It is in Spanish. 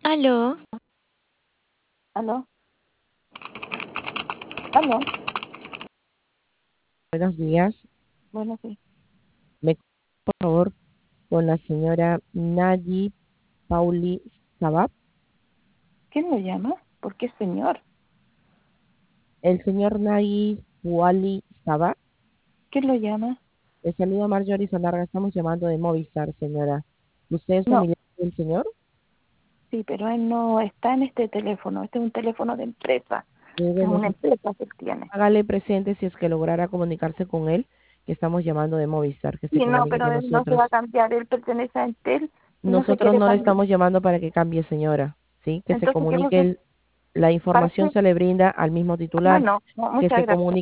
Aló, ¿Aló? ¿Aló? Buenos días. Bueno, sí. Me por favor con la señora Nayi Pauli Sabab. ¿Quién lo llama? ¿Por qué señor? El señor Nayi Pauli Sabab. ¿Quién lo llama? Le saluda Marjorie Sandarga. Estamos llamando de Movistar, señora. ¿Usted es No, familiar del señor? sí, pero él no está en este teléfono. Este es un teléfono de empresa. Es Bueno, una sí, empresa que él tiene. hágale presente si es que lograra comunicarse con él, que estamos llamando de Movistar, que se Sí, no, comunique pero con él no se va a nosotros. cambiar. Él pertenece a Entel y no se Nosotros quiere no le cambiar. estamos llamando para que cambie, señora, ¿sí? Que se Entonces, ¿qué es lo comunique que? la ¿Para información qué? se le brinda al mismo Ah, titular, no, no, que muchas se gracias. comunique